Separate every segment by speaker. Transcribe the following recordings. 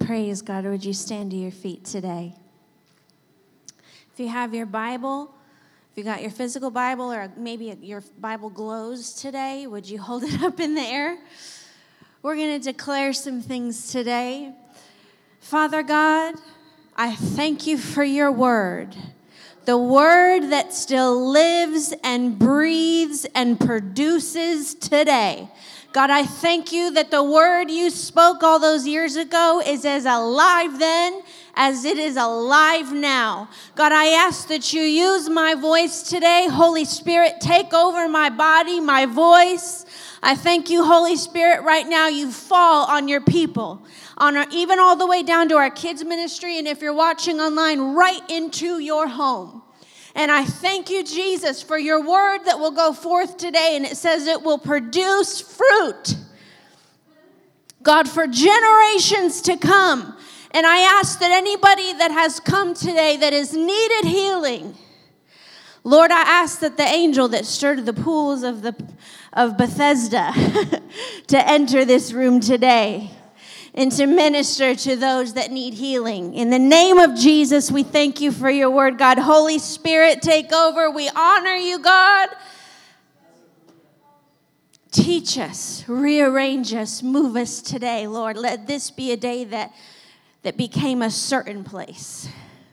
Speaker 1: Praise God. Would you stand to your feet today? If you have your Bible, if you got your physical Bible, or maybe your Bible glows today, would you hold it up in the air? We're going to declare some things today. Father God, I thank you for your word. The word that still lives and breathes and produces today. God, I thank you that the word you spoke all those years ago is as alive then as it is alive now. God, I ask that you use my voice today. Holy Spirit, take over my body, my voice. I thank you, Holy Spirit, right now you fall on your people, even all the way down to our kids ministry, and if you're watching online, right into your home. And I thank you, Jesus, for your word that will go forth today, and it says it will produce fruit. God, for generations to come. And I ask that anybody that has come today that is needed healing, Lord, I ask that the angel that stirred the pools of Bethesda to enter this room today and to minister to those that need healing. In the name of Jesus, we thank you for your word, God. Holy Spirit, take over. We honor you, God. Teach us, rearrange us, move us today, Lord. Let this be a day that became a certain place.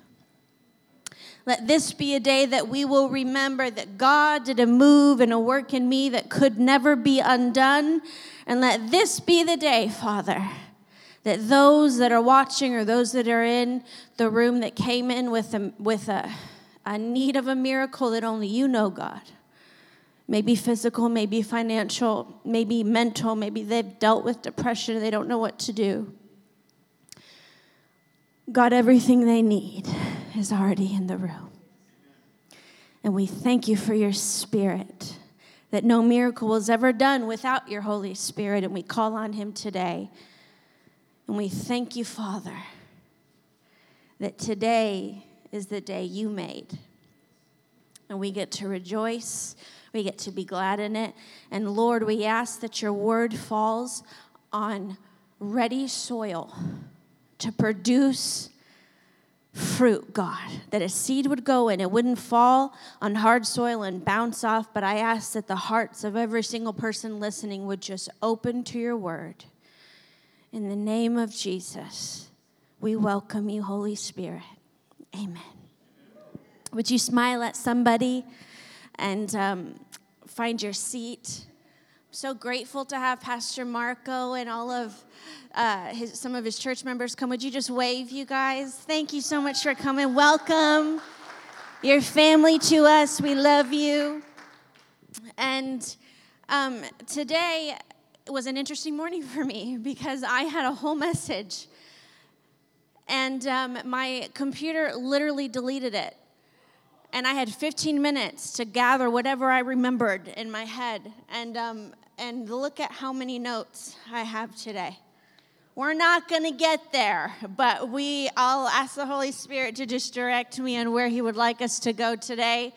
Speaker 1: Let this be a day that we will remember that God did a move and a work in me that could never be undone. And let this be the day, Father, that those that are watching or those that are in the room that came in with a need of a miracle that only you know, God. Maybe physical, maybe financial, maybe mental, maybe they've dealt with depression and they don't know what to do. God, everything they need is already in the room. And we thank you for your Spirit, that no miracle was ever done without your Holy Spirit, and we call on him today. And we thank you, Father, that today is the day you made. And we get to rejoice. We get to be glad in it. And Lord, we ask that your word falls on ready soil to produce fruit, God, that a seed would go in. It wouldn't fall on hard soil and bounce off, but I ask that the hearts of every single person listening would just open to your word. In the name of Jesus, we welcome you, Holy Spirit. Amen. Would you smile at somebody and find your seat? I'm so grateful to have Pastor Marco and all of some of his church members come. Would you just wave, you guys? Thank you so much for coming. Welcome your family to us. We love you. And today was an interesting morning for me because I had a whole message. And my computer literally deleted it. And I had 15 minutes to gather whatever I remembered in my head. And look at how many notes I have today. We're not going to get there, but I'll ask the Holy Spirit to just direct me on where he would like us to go today.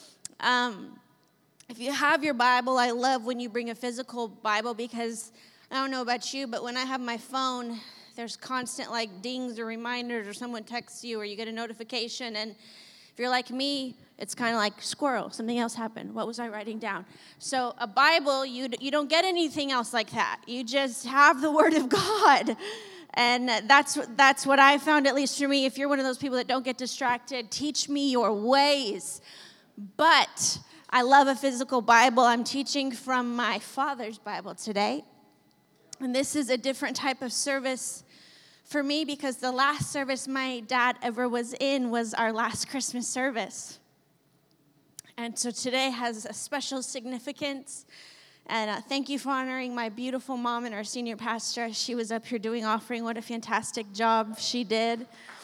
Speaker 1: If you have your Bible, I love when you bring a physical Bible because I don't know about you, but when I have my phone, there's constant like dings or reminders or someone texts you or you get a notification. And if you're like me, it's kind of like squirrel. Something else happened. What was I writing down? So a Bible, you don't get anything else like that. You just have the Word of God. And that's what I found, at least for me. If you're one of those people that don't get distracted, teach me your ways. But I love a physical Bible. I'm teaching from my father's Bible today. And this is a different type of service for me because the last service my dad ever was in was our last Christmas service. And so today has a special significance. And thank you for honoring my beautiful mom and our senior pastor. She was up here doing offering. What a fantastic job she did.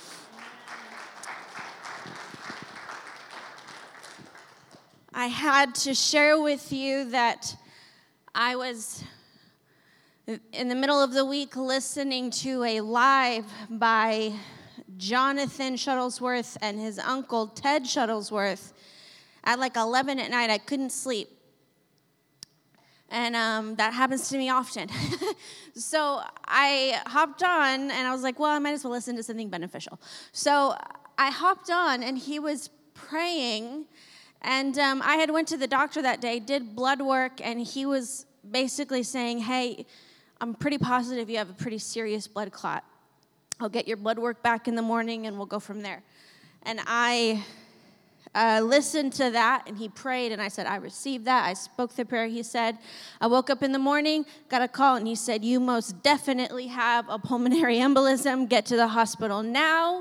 Speaker 1: I had to share with you that I was in the middle of the week listening to a live by Jonathan Shuttlesworth and his uncle Ted Shuttlesworth at like 11 at night. I couldn't sleep. And that happens to me often. So I hopped on, and I was like, well, I might as well listen to something beneficial. So I hopped on, and he was praying, and I had went to the doctor that day, did blood work, and he was basically saying, hey, I'm pretty positive you have a pretty serious blood clot. I'll get your blood work back in the morning, and we'll go from there. And I listened to that, and he prayed, and I said, I received that. I spoke the prayer he said. I woke up in the morning, got a call, and he said, you most definitely have a pulmonary embolism. Get to the hospital now.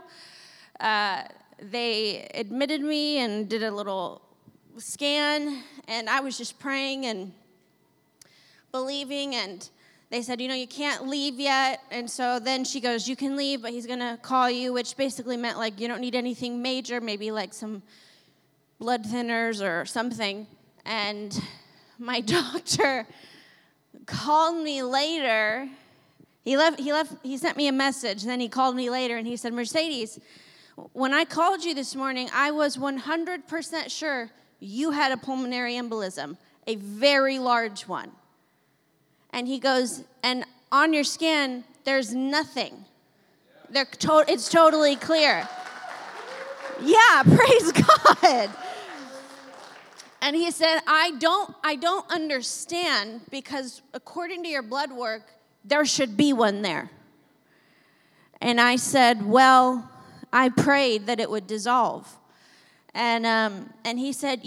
Speaker 1: They admitted me and did a little scan, and I was just praying and believing, and they said, you can't leave yet. And so then she goes, you can leave, but he's going to call you, which basically meant, like, you don't need anything major, maybe like some blood thinners or something. And my doctor called me later. He sent me a message. Then he called me later, and he said, Mercedes, when I called you this morning, I was 100% sure you had a pulmonary embolism, a very large one. And he goes, and on your scan, there's nothing. It's totally clear. Yeah, praise God. And he said, I don't understand, because according to your blood work, there should be one there. And I said, well, I prayed that it would dissolve. And he said,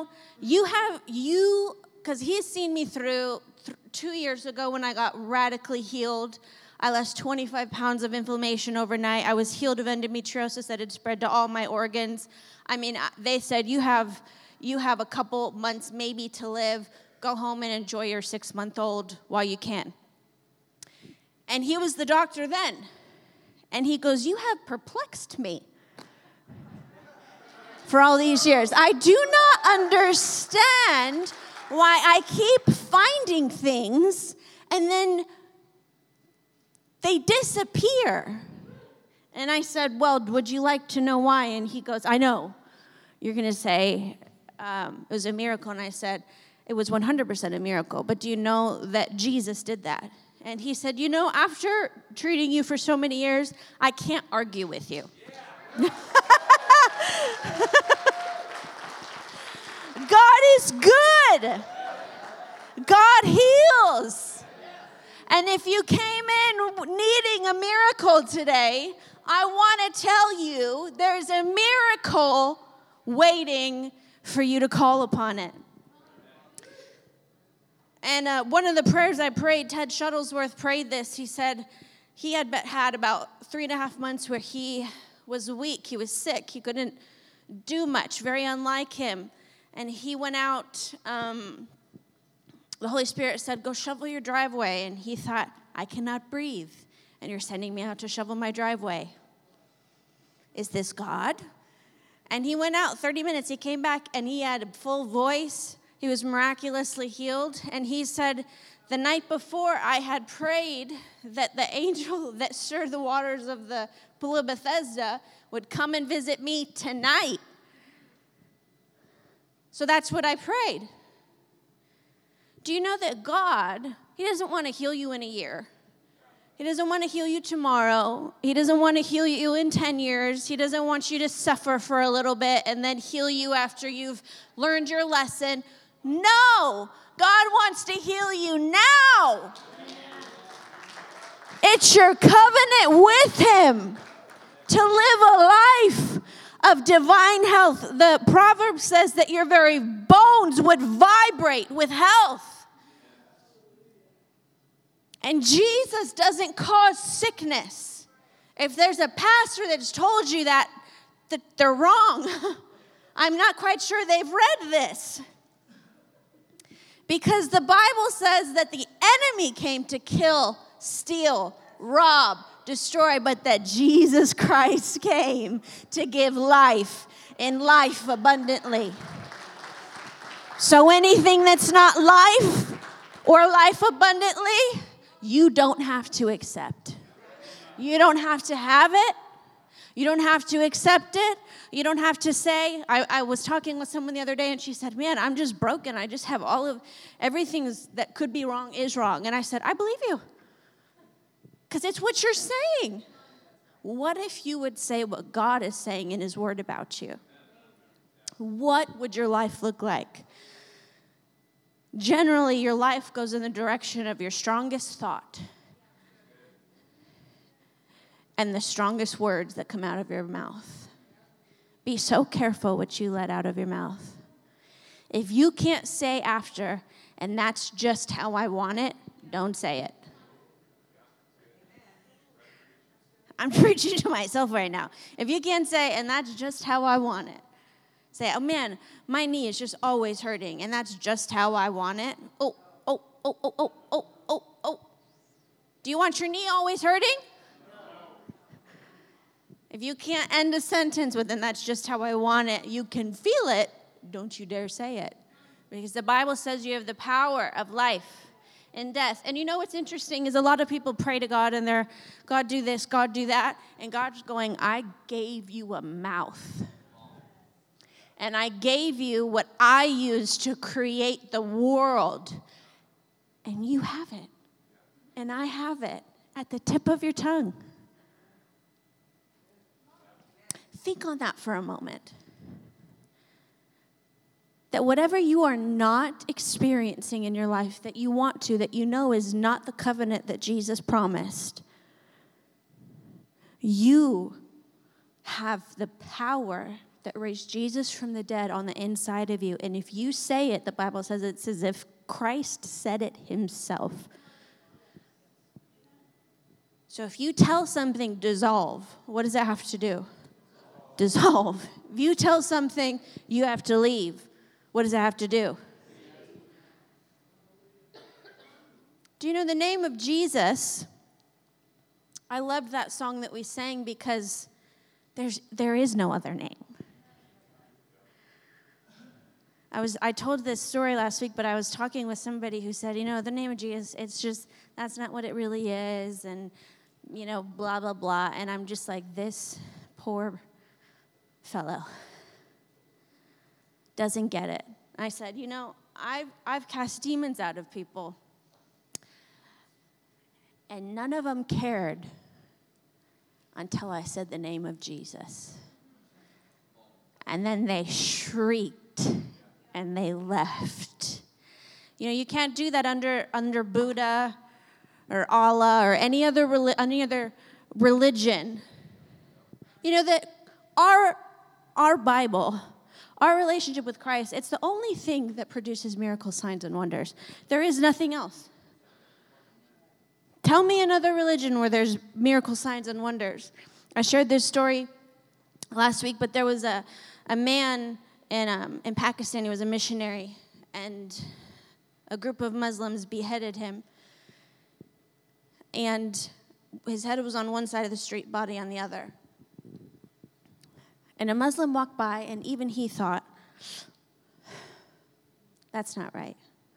Speaker 1: because he's seen me through 2 years ago when I got radically healed. I lost 25 pounds of inflammation overnight. I was healed of endometriosis that had spread to all my organs. I mean, they said, you have a couple months maybe to live. Go home and enjoy your 6-month-old while you can. And he was the doctor then. And he goes, you have perplexed me for all these years. I do not understand why I keep finding things and then they disappear. And I said, well, would you like to know why? And he goes, I know. You're going to say it was a miracle. And I said, it was 100% a miracle. But do you know that Jesus did that? And he said, after treating you for so many years, I can't argue with you. Yeah. God is good. God heals. And if you came in needing a miracle today, I want to tell you there's a miracle waiting for you to call upon it. And one of the prayers I prayed, Ted Shuttlesworth prayed this. He said he had about 3.5 months where he was weak. He was sick. He couldn't do much, very unlike him. And he went out, the Holy Spirit said, go shovel your driveway. And he thought, I cannot breathe, and you're sending me out to shovel my driveway. Is this God? And he went out 30 minutes. He came back, and he had a full voice. He was miraculously healed. And he said, the night before, I had prayed that the angel that stirred the waters of the pool of Bethesda would come and visit me tonight. So that's what I prayed. Do you know that God, He doesn't want to heal you in a year. He doesn't want to heal you tomorrow. He doesn't want to heal you in 10 years. He doesn't want you to suffer for a little bit and then heal you after you've learned your lesson. No, God wants to heal you now. It's your covenant with Him to live a life of divine health. The proverb says that your very bones would vibrate with health. And Jesus doesn't cause sickness. If there's a pastor that's told you that they're wrong, I'm not quite sure they've read this. Because the Bible says that the enemy came to kill, steal, rob, destroy, but that Jesus Christ came to give life and life abundantly. So anything that's not life or life abundantly, you don't have to accept. You don't have to have it. You don't have to accept it. You don't have to say, I was talking with someone the other day and she said, man, I'm just broken. I just have everything that could be wrong is wrong. And I said, I believe you. Because it's what you're saying. What if you would say what God is saying in his word about you? What would your life look like? Generally, your life goes in the direction of your strongest thought and the strongest words that come out of your mouth. Be so careful what you let out of your mouth. If you can't say after, and that's just how I want it, don't say it. I'm preaching to myself right now. If you can't say, and that's just how I want it, say, oh man, my knee is just always hurting, and that's just how I want it. Oh. Do you want your knee always hurting? If you can't end a sentence with, and that's just how I want it, you can feel it, don't you dare say it. Because the Bible says you have the power of life and death. And you know what's interesting is a lot of people pray to God and they're, God do this, God do that. And God's going, I gave you a mouth. And I gave you what I used to create the world. And you have it. And I have it at the tip of your tongue. Think on that for a moment. That whatever you are not experiencing in your life that you want to, that you know is not the covenant that Jesus promised, you have the power that raised Jesus from the dead on the inside of you. And if you say it, the Bible says it's as if Christ said it himself. So if you tell something, dissolve, what does that have to do? Dissolve. If you tell something, you have to leave, what does that have to do? Do you know the name of Jesus? I loved that song that we sang because there is no other name. I told this story last week, but I was talking with somebody who said, the name of Jesus, it's just, that's not what it really is, and, blah, blah, blah. And I'm just like, this poor fellow doesn't get it. I said, I've cast demons out of people, and none of them cared until I said the name of Jesus. And then they shrieked and they left. You can't do that under Buddha or Allah or any other religion. That our Bible, our relationship with Christ, it's the only thing that produces miracles, signs, and wonders. There is nothing else. Tell me another religion where there's miracle signs and wonders. I shared this story last week, but there was a man in Pakistan. He was a missionary, and a group of Muslims beheaded him. And his head was on one side of the street, body on the other. And a Muslim walked by, and even he thought, that's not right.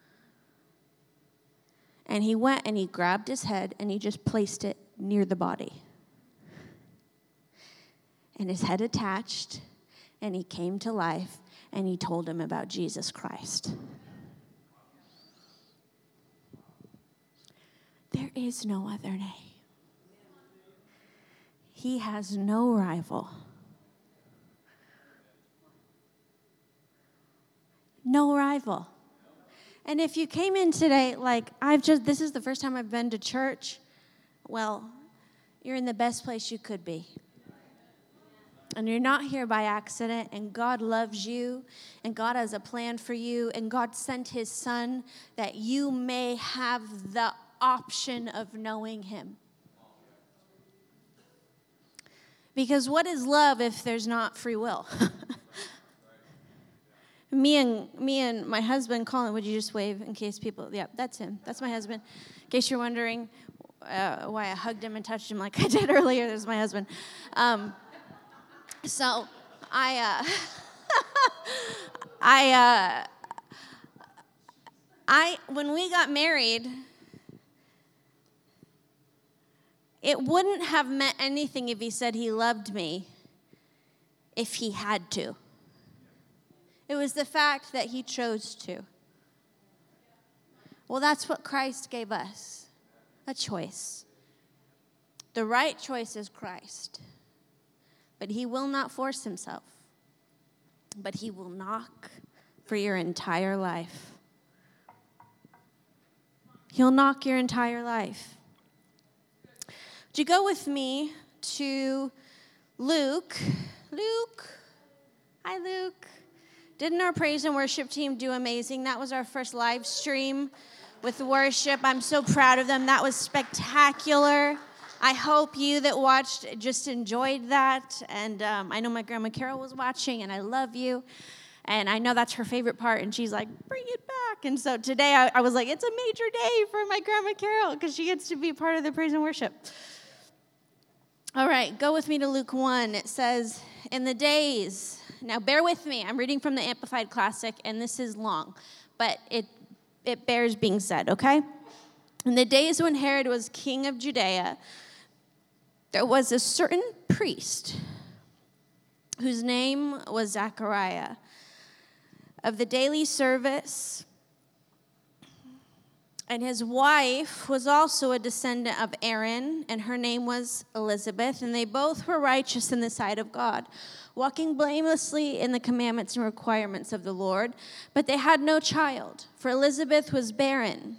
Speaker 1: And he went and he grabbed his head and he just placed it near the body. And his head attached, and he came to life, and he told him about Jesus Christ. There is no other name. He has no rival. No rival. And if you came in today, this is the first time I've been to church, well, you're in the best place you could be. And you're not here by accident, and God loves you, and God has a plan for you, and God sent his son that you may have the option of knowing him. Because what is love if there's not free will? Me and my husband, Colin, would you just wave in case people, yeah, that's him. That's my husband. In case you're wondering why I hugged him and touched him like I did earlier, this is my husband. So when we got married, It wouldn't have meant anything if he said he loved me if he had to. It was the fact that he chose to. Well, that's what Christ gave us, a choice. The right choice is Christ. But he will not force himself. But he will knock for your entire life. He'll knock your entire life. Would you go with me to Luke? Luke. Hi, Luke. Didn't our praise and worship team do amazing? That was our first live stream with worship. I'm so proud of them. That was spectacular. I hope you that watched just enjoyed that. And I know my grandma Carol was watching, and I love you. And I know that's her favorite part, and she's like, bring it back. And so today I was like, it's a major day for my grandma Carol because she gets to be part of the praise and worship. All right, go with me to Luke 1. It says, in the days, now bear with me. I'm reading from the Amplified Classic, and this is long, but it bears being said, okay? In the days when Herod was king of Judea, there was a certain priest whose name was Zechariah of the daily service, and his wife was also a descendant of Aaron, and her name was Elizabeth, and they both were righteous in the sight of God, walking blamelessly in the commandments and requirements of the Lord. But they had no child, for Elizabeth was barren,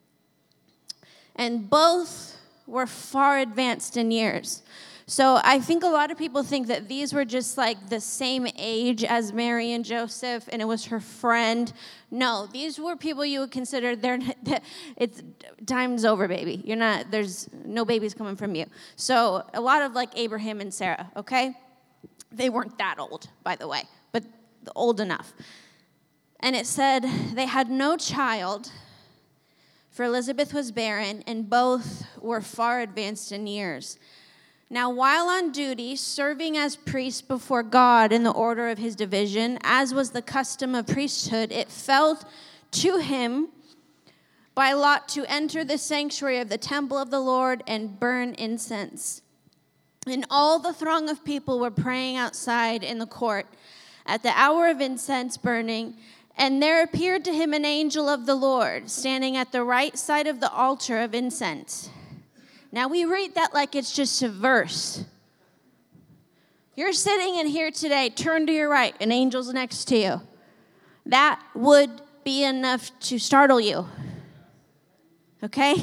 Speaker 1: and both were far advanced in years. So I think a lot of people think that these were just like the same age as Mary and Joseph, and it was her friend. No, these were people you would consider, it's time's over, baby. There's no babies coming from you. So a lot of like Abraham and Sarah, okay? They weren't that old, by the way, but old enough. And it said they had no child, for Elizabeth was barren, and both were far advanced in years. Now, while on duty, serving as priest before God in the order of his division, as was the custom of priesthood, it fell to him by lot to enter the sanctuary of the temple of the Lord and burn incense. And all the throng of people were praying outside in the court at the hour of incense burning. And there appeared to him an angel of the Lord, standing at the right side of the altar of incense. Now we read that like it's just a verse. You're sitting in here today, turn to your right, an angel's next to you. That would be enough to startle you. Okay?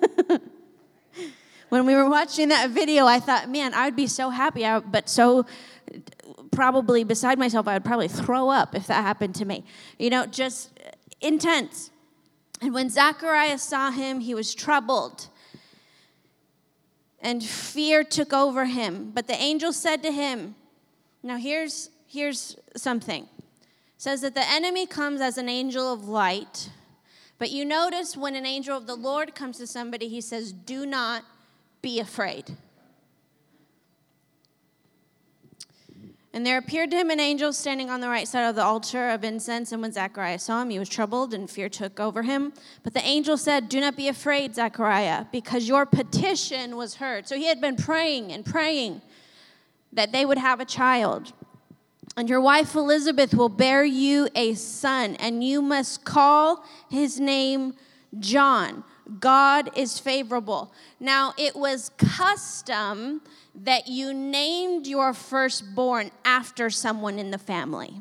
Speaker 1: When we were watching that video, I thought, man, I would be so happy, but so probably beside myself, I would probably throw up if that happened to me. Just intense. And when Zacharias saw him, he was troubled, and fear took over him. But the angel said to him, now here's something. It says that the enemy comes as an angel of light. But you notice when an angel of the Lord comes to somebody, he says, do not be afraid. And there appeared to him an angel standing on the right side of the altar of incense. And when Zechariah saw him, he was troubled, and fear took over him. But the angel said, do not be afraid, Zechariah, because your petition was heard. So he had been praying and praying that they would have a child. And your wife Elizabeth will bear you a son, and you must call his name John. God is favorable. Now, it was custom that you named your firstborn after someone in the family.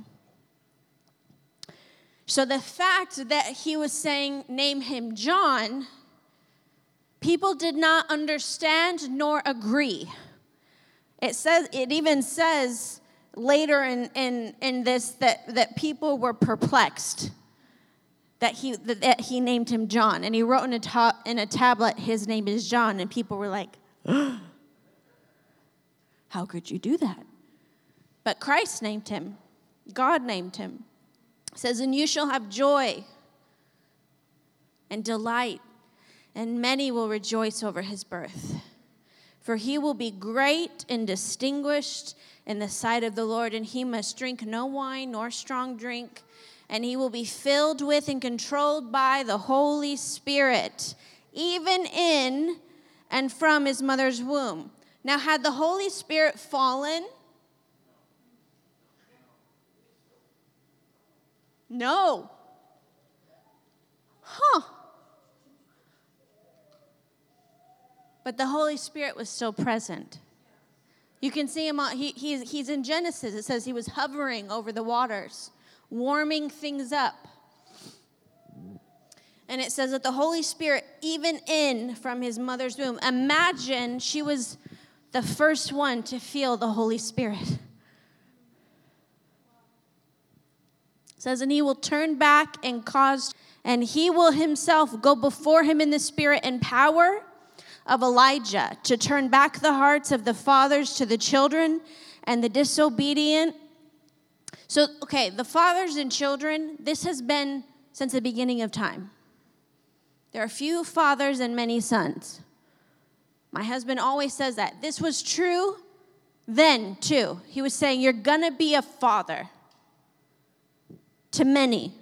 Speaker 1: So the fact that he was saying, name him John, people did not understand nor agree. It even says later in this that people were perplexed that he named him John. And he wrote in a tablet, his name is John, and people were like, how could you do that? But Christ named him. God named him. It says, and you shall have joy and delight, and many will rejoice over his birth. For he will be great and distinguished in the sight of the Lord, and he must drink no wine nor strong drink, and he will be filled with and controlled by the Holy Spirit, even in and from his mother's womb. Now, had the Holy Spirit fallen? No. But the Holy Spirit was still present. You can see him, he's in Genesis. It says he was hovering over the waters, warming things up. And it says that the Holy Spirit, even in from his mother's womb. Imagine she was the first one to feel the Holy Spirit. It says, and he will turn back and he will himself go before him in the spirit and power of Elijah, to turn back the hearts of the fathers to the children and the disobedient. So, okay, the fathers and children, this has been since the beginning of time. There are few fathers and many sons. My husband always says that. This was true then, too. He was saying, you're going to be a father to many.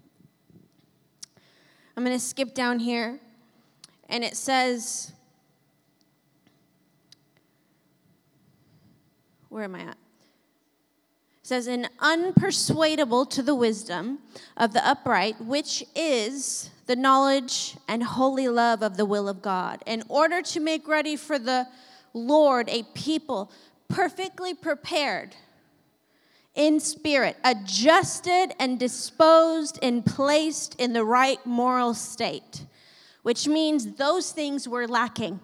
Speaker 1: I'm going to skip down here. And it says, where am I at? It says, and unpersuadable to the wisdom of the upright, which is the knowledge and holy love of the will of God, in order to make ready for the Lord a people perfectly prepared in spirit, adjusted and disposed and placed in the right moral state, which means those things were lacking.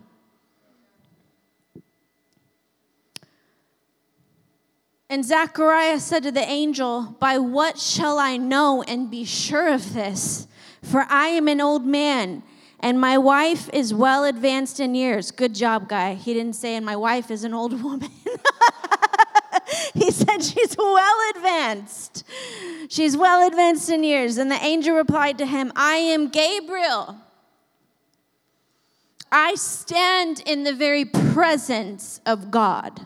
Speaker 1: And Zechariah said to the angel, by what shall I know and be sure of this? For I am an old man, and my wife is well advanced in years. Good job, guy. He didn't say, and my wife is an old woman. He said she's well advanced. She's well advanced in years. And the angel replied to him, I am Gabriel. I stand in the very presence of God.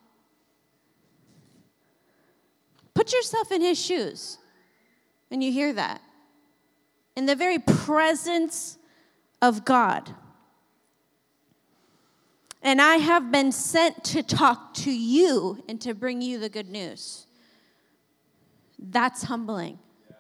Speaker 1: Put yourself in his shoes when you hear that. In the very presence of God. And I have been sent to talk to you and to bring you the good news. That's humbling.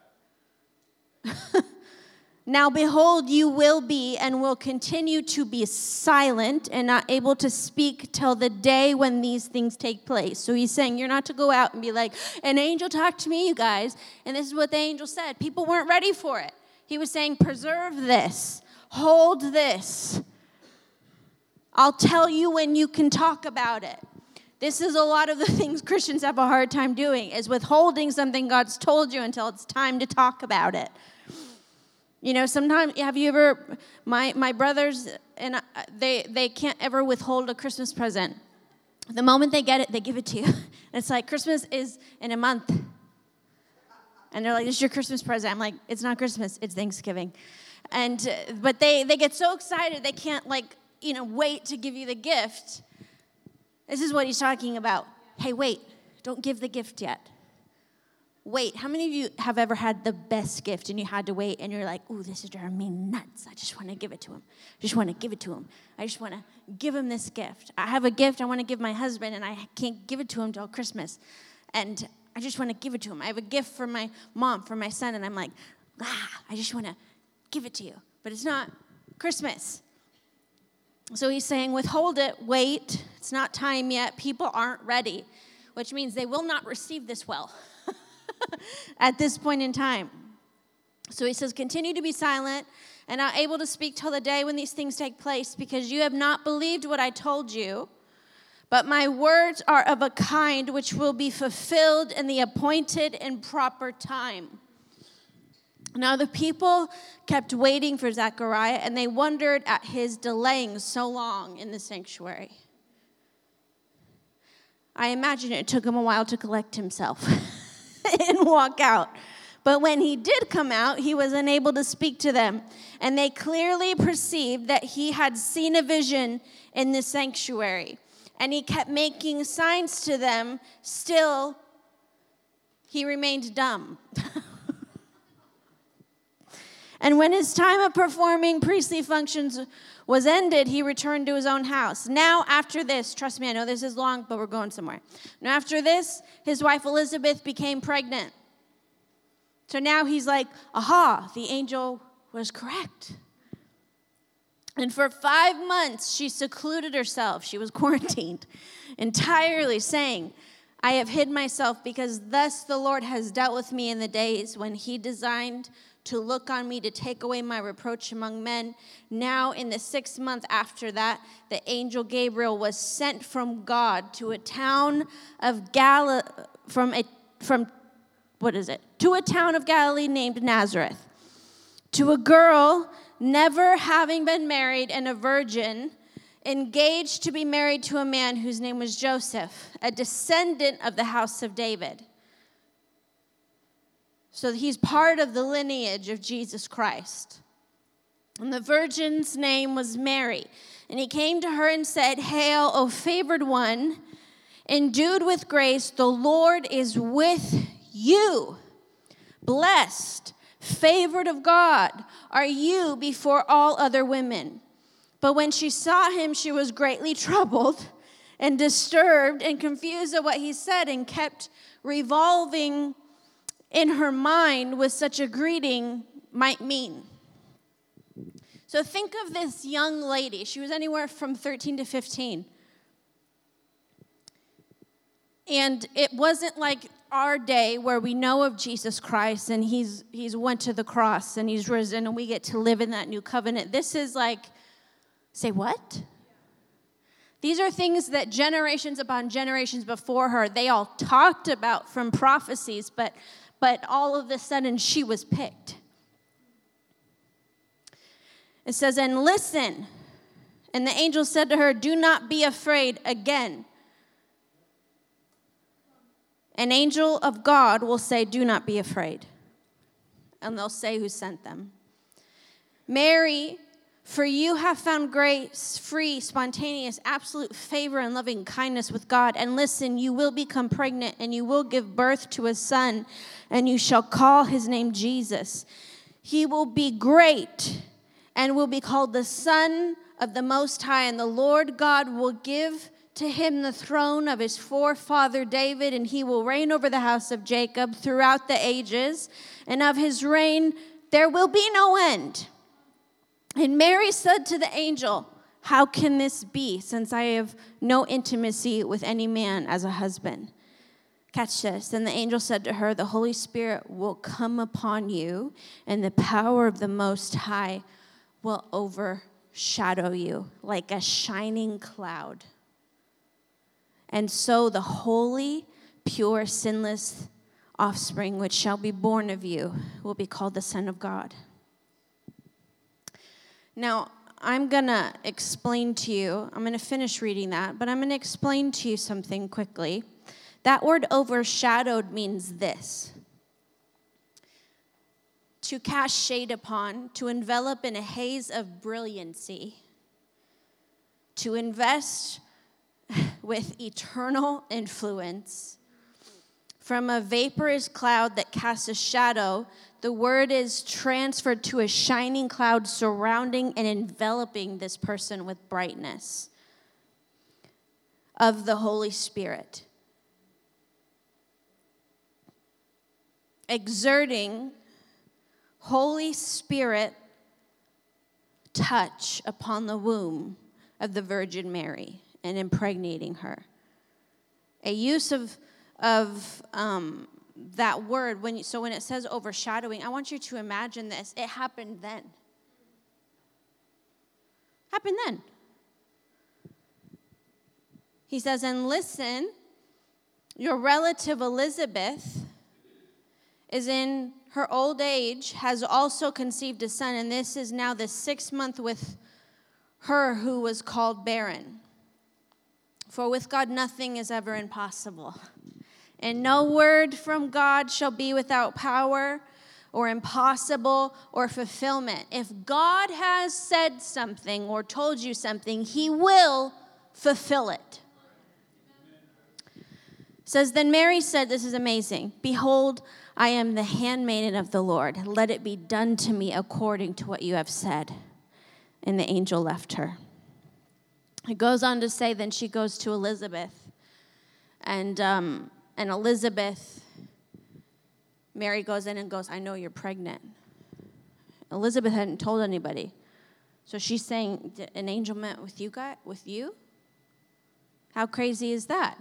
Speaker 1: Now behold, you will be and will continue to be silent and not able to speak till the day when these things take place. So he's saying you're not to go out and be like, an angel talked to me, you guys. And this is what the angel said. People weren't ready for it. He was saying, preserve this. Hold this. I'll tell you when you can talk about it. This is a lot of the things Christians have a hard time doing, is withholding something God's told you until it's time to talk about it. You know, sometimes, have you ever, my brothers, and they can't ever withhold a Christmas present. The moment they get it, they give it to you. It's like, Christmas is in a month. And they're like, this is your Christmas present. I'm like, it's not Christmas, it's Thanksgiving. But they get so excited, they can't, wait to give you the gift. This is what he's talking about. Hey, wait, don't give the gift yet. Wait, how many of you have ever had the best gift and you had to wait and you're like, ooh, this is driving me nuts. I just want to give it to him. I just want to give it to him. I just want to give him this gift. I have a gift I want to give my husband and I can't give it to him till Christmas. And I just want to give it to him. I have a gift for my mom, for my son, and I'm like, I just want to give it to you. But it's not Christmas. So he's saying, withhold it, wait. It's not time yet. People aren't ready, which means they will not receive this well. At this point in time. So he says, continue to be silent and not able to speak till the day when these things take place, because you have not believed what I told you, but my words are of a kind which will be fulfilled in the appointed and proper time. Now the people kept waiting for Zechariah, and they wondered at his delaying so long in the sanctuary. I imagine it took him a while to collect himself and walk out. But when he did come out, he was unable to speak to them. And they clearly perceived that he had seen a vision in the sanctuary. And he kept making signs to them. Still, he remained dumb. And when his time of performing priestly functions was ended, he returned to his own house. Now, after this, trust me, I know this is long, but we're going somewhere. Now, after this, his wife Elizabeth became pregnant. So now he's like, aha, the angel was correct. And for 5 months, she secluded herself. She was quarantined entirely, saying, I have hid myself because thus the Lord has dealt with me in the days when he designed to look on me to take away my reproach among men. Now in the 6th month after that, the angel Gabriel was sent from God to a town of Galilee, to a town of Galilee named Nazareth, to a girl never having been married and a virgin, engaged to be married to a man whose name was Joseph, a descendant of the house of David. So he's part of the lineage of Jesus Christ. And the virgin's name was Mary. And he came to her and said, Hail, O favored one, endued with grace, the Lord is with you. Blessed, favored of God, are you before all other women. But when she saw him, she was greatly troubled and disturbed and confused at what he said, and kept revolving in her mind what such a greeting might mean. So think of this young lady. She was anywhere from 13 to 15. And it wasn't like our day where we know of Jesus Christ and he's went to the cross and he's risen and we get to live in that new covenant. This is like, say what? These are things that generations upon generations before her, they all talked about from prophecies, but all of a sudden she was picked. It says, and listen. And the angel said to her, do not be afraid again. An angel of God will say, do not be afraid. And they'll say who sent them. Mary, for you have found grace, free, spontaneous, absolute favor and loving kindness with God. And listen, you will become pregnant and you will give birth to a son, and you shall call his name Jesus. He will be great and will be called the Son of the Most High. And the Lord God will give to him the throne of his forefather David, and he will reign over the house of Jacob throughout the ages, and of his reign there will be no end. And Mary said to the angel, how can this be, since I have no intimacy with any man as a husband? Catch this. Then the angel said to her, the Holy Spirit will come upon you, and the power of the Most High will overshadow you like a shining cloud. And so the holy, pure, sinless offspring which shall be born of you will be called the Son of God. Now, I'm going to explain to you, I'm going to finish reading that, but I'm going to explain to you something quickly. That word overshadowed means this: to cast shade upon, to envelop in a haze of brilliancy, to invest with eternal influence. From a vaporous cloud that casts a shadow, the word is transferred to a shining cloud surrounding and enveloping this person with brightness of the Holy Spirit, exerting Holy Spirit touch upon the womb of the Virgin Mary and impregnating her. A use of that word, when it says overshadowing, I want you to imagine this. It happened then. Happened then. He says, and listen, your relative Elizabeth is in her old age, has also conceived a son, and this is now the 6th month with her who was called barren. For with God nothing is ever impossible. And no word from God shall be without power or impossible or fulfillment. If God has said something or told you something, he will fulfill it. It says, then Mary said, this is amazing, behold, I am the handmaiden of the Lord. Let it be done to me according to what you have said. And the angel left her. It goes on to say, then she goes to Elizabeth. And Elizabeth, Mary goes in and goes, I know you're pregnant. Elizabeth hadn't told anybody. So she's saying, an angel met with you? How crazy is that?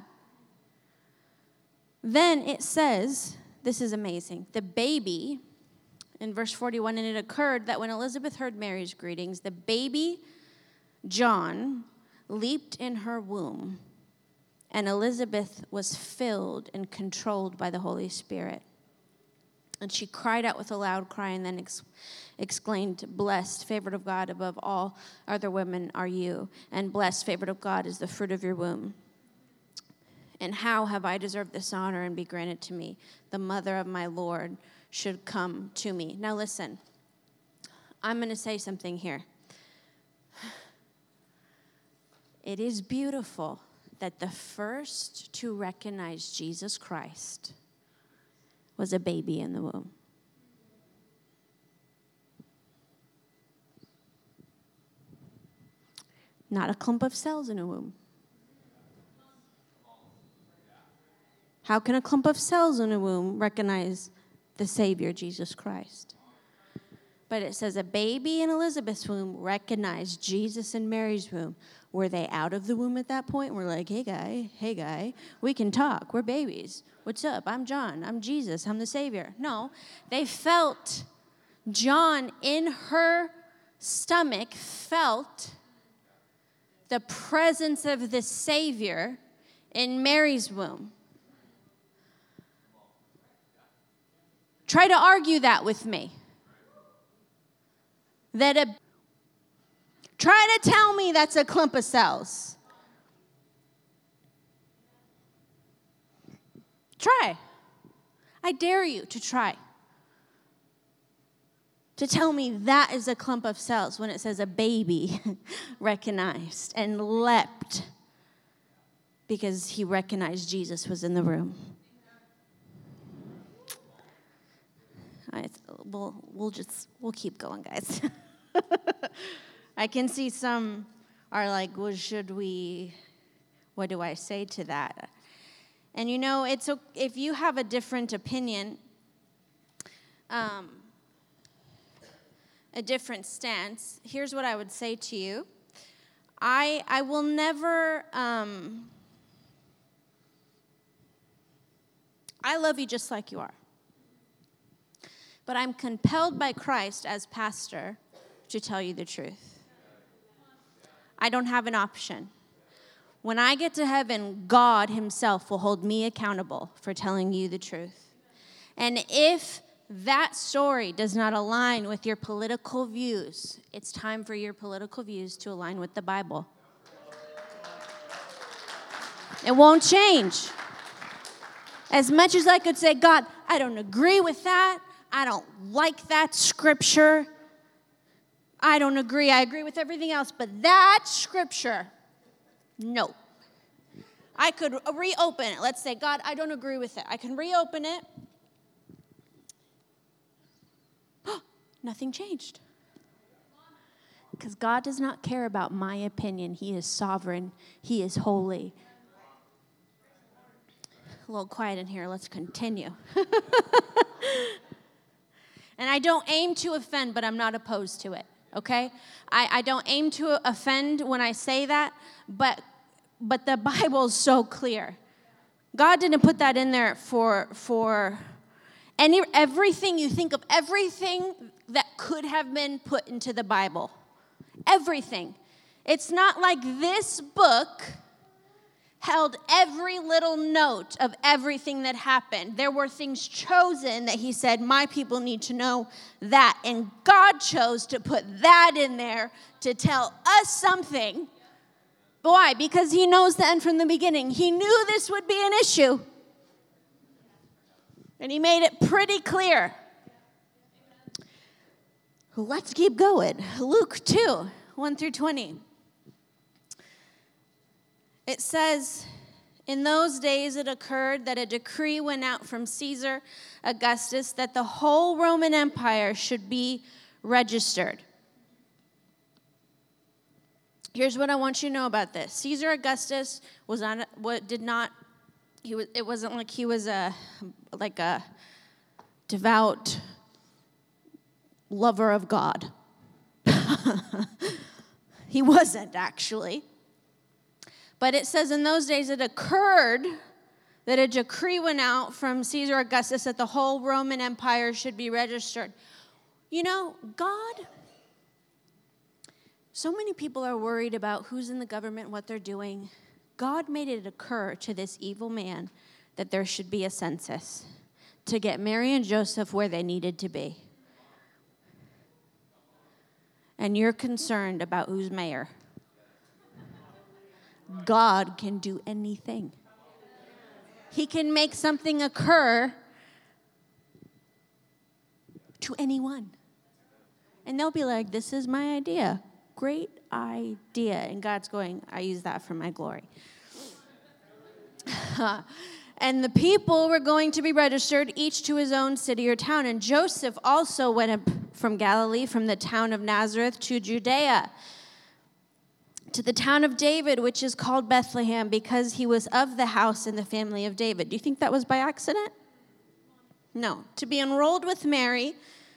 Speaker 1: Then it says, this is amazing, the baby, in verse 41, and it occurred that when Elizabeth heard Mary's greetings, the baby, John, leaped in her womb, and Elizabeth was filled and controlled by the Holy Spirit. And she cried out with a loud cry and then exclaimed, blessed, favored of God above all other women are you, and blessed, favored of God is the fruit of your womb. And how have I deserved this honor and be granted to me? The mother of my Lord should come to me. Now listen, I'm going to say something here. It is beautiful that the first to recognize Jesus Christ was a baby in the womb. Not a clump of cells in a womb. How can a clump of cells in a womb recognize the Savior, Jesus Christ? But it says a baby in Elizabeth's womb recognized Jesus in Mary's womb. Were they out of the womb at that point? We're like, hey guy, we can talk. We're babies. What's up? I'm John. I'm Jesus. I'm the Savior. No, they felt John in her stomach felt the presence of the Savior in Mary's womb. Try to argue that with me. Try to tell me that's a clump of cells. Try. I dare you to try. To tell me that is a clump of cells when it says a baby recognized and leapt because he recognized Jesus was in the room. We'll keep going, guys. I can see some are like, well, what do I say to that? And if you have a different opinion, a different stance, here's what I would say to you. I will never, I love you just like you are. But I'm compelled by Christ as pastor to tell you the truth. I don't have an option. When I get to heaven, God himself will hold me accountable for telling you the truth. And if that story does not align with your political views, it's time for your political views to align with the Bible. It won't change. As much as I could say, God, I don't agree with that. I don't like that scripture. I don't agree. I agree with everything else, but that scripture, no. I could reopen it. Let's say, God, I don't agree with it. I can reopen it. Nothing changed. Because God does not care about my opinion. He is sovereign. He is holy. A little quiet in here. Let's continue. And I don't aim to offend, but I'm not opposed to it, okay? I don't aim to offend when I say that, but the Bible's so clear. God didn't put that in there for everything you think of, everything that could have been put into the Bible. Everything. It's not like this book held every little note of everything that happened. There were things chosen that he said, my people need to know that. And God chose to put that in there to tell us something. Why? Because he knows the end from the beginning. He knew this would be an issue. And he made it pretty clear. Let's keep going. Luke 2, 1 through 20. It says, in those days it occurred that a decree went out from Caesar Augustus that the whole Roman Empire should be registered. Here's what I want you to know about this. Caesar Augustus was on what did not he was it wasn't like he was a devout lover of God. He wasn't actually. But it says in those days it occurred that a decree went out from Caesar Augustus that the whole Roman Empire should be registered. You know, God, so many people are worried about who's in the government, what they're doing. God made it occur to this evil man that there should be a census to get Mary and Joseph where they needed to be. And you're concerned about who's mayor. God can do anything. He can make something occur to anyone. And they'll be like, this is my idea. Great idea. And God's going, I use that for my glory. And the people were going to be registered, each to his own city or town. And Joseph also went up from Galilee, from the town of Nazareth to Judea, to the town of David, which is called Bethlehem, because he was of the house and the family of David. Do you think that was by accident? No. To be enrolled with Mary,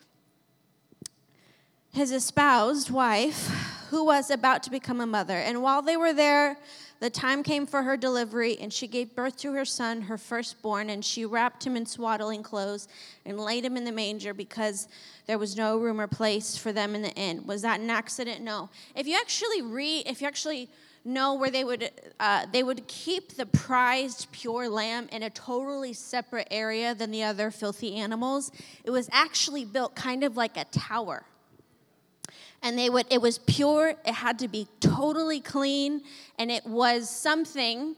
Speaker 1: his espoused wife, who was about to become a mother. And while they were there, the time came for her delivery, and she gave birth to her son, her firstborn, and she wrapped him in swaddling clothes and laid him in the manger because there was no room or place for them in the inn. Was that an accident? No. If you actually know where they would keep the prized pure lamb in a totally separate area than the other filthy animals. It was actually built kind of like a tower. And it was pure, it had to be totally clean, and it was something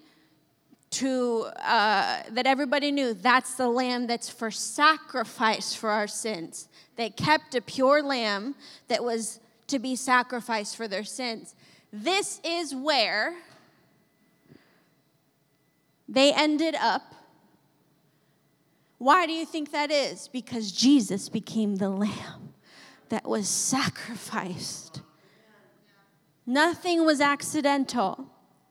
Speaker 1: that everybody knew, that's the lamb that's for sacrifice for our sins. They kept a pure lamb that was to be sacrificed for their sins. This is where they ended up. Why do you think that is? Because Jesus became the lamb that was sacrificed. Nothing was accidental.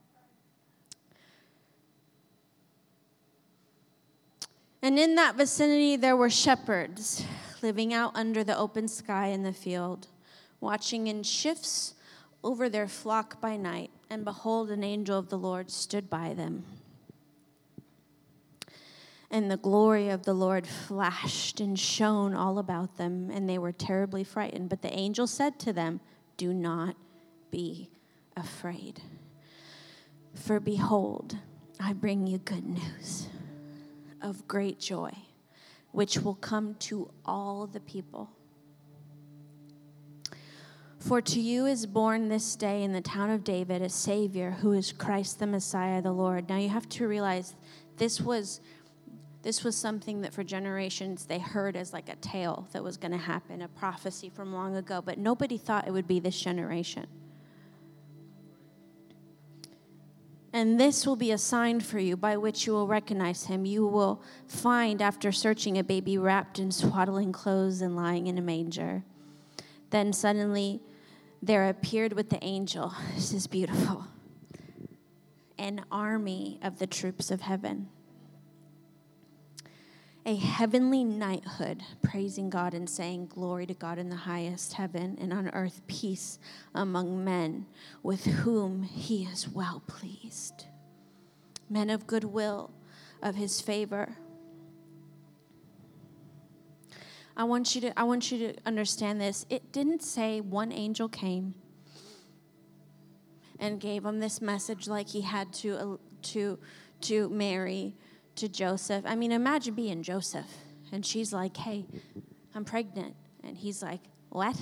Speaker 1: And in that vicinity, there were shepherds living out under the open sky in the field, watching in shifts over their flock by night. And behold, an angel of the Lord stood by them. And the glory of the Lord flashed and shone all about them, and they were terribly frightened. But the angel said to them, do not be afraid. For behold, I bring you good news of great joy, which will come to all the people. For to you is born this day in the town of David a Savior, who is Christ the Messiah, the Lord. Now you have to realize this was something that for generations they heard as like a tale that was going to happen, a prophecy from long ago, but nobody thought it would be this generation. And this will be a sign for you by which you will recognize him. You will find, after searching, a baby wrapped in swaddling clothes and lying in a manger. Then suddenly there appeared with the angel, this is beautiful, an army of the troops of heaven. A heavenly knighthood, praising God and saying, glory to God in the highest heaven, and on earth peace among men with whom he is well pleased. Men of good will, of his favor. I want you to understand this. It didn't say one angel came and gave him this message like he had to Mary, to Joseph. I mean, imagine being Joseph, and she's like, hey, I'm pregnant. And he's like, what?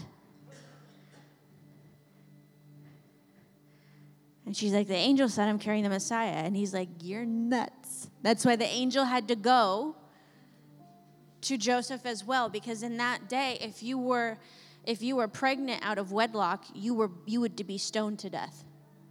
Speaker 1: And she's like, the angel said I'm carrying the Messiah. And he's like, you're nuts. That's why the angel had to go to Joseph as well, because in that day, if you were pregnant out of wedlock, you would be stoned to death.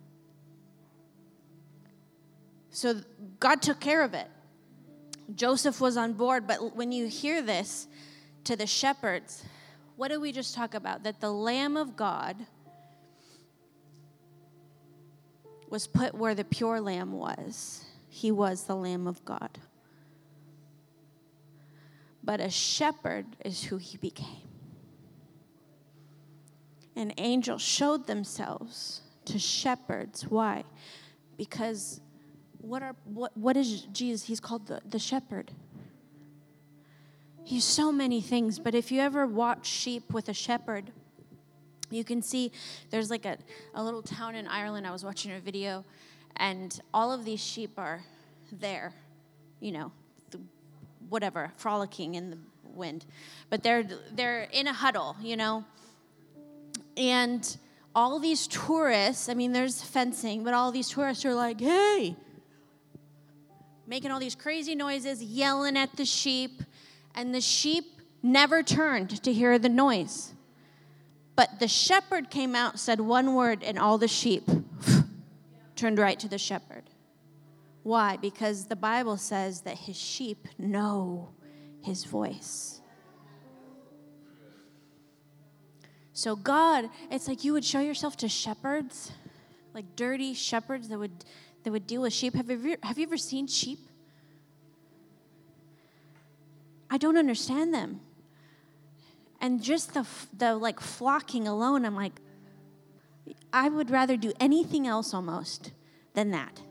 Speaker 1: So God took care of it. Joseph was on board, but when you hear this to the shepherds, what did we just talk about? That the Lamb of God was put where the pure lamb was. He was the Lamb of God. But a shepherd is who he became. And angels showed themselves to shepherds. Why? Because what is Jesus? He's called the shepherd. He's so many things, but if you ever watch sheep with a shepherd, you can see there's like a little town in Ireland. I was watching a video, and all of these sheep are there, whatever, frolicking in the wind. But they're in a huddle, and all these tourists, there's fencing, but all these tourists are like, hey, making all these crazy noises, yelling at the sheep, and the sheep never turned to hear the noise. But the shepherd came out, said one word, and all the sheep turned right to the shepherd. Why? Because the Bible says that his sheep know his voice. So God, it's like you would show yourself to shepherds, like dirty shepherds that would deal with sheep. Have you ever seen sheep? I don't understand them. And just the like flocking alone, I'm like, I would rather do anything else almost than that.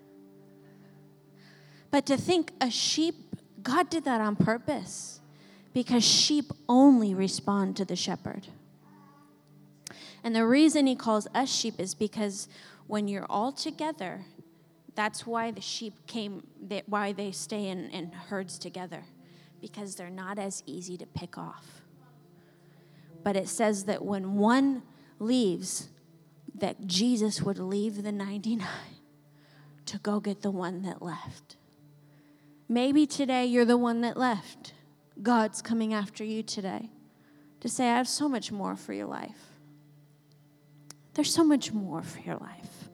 Speaker 1: But to think a sheep, God did that on purpose because sheep only respond to the shepherd. And the reason he calls us sheep is because when you're all together, that's why the sheep why they stay in herds together, because they're not as easy to pick off. But it says that when one leaves, that Jesus would leave the 99 to go get the one that left. Maybe today you're the one that left. God's coming after you today to say, I have so much more for your life. There's so much more for your life.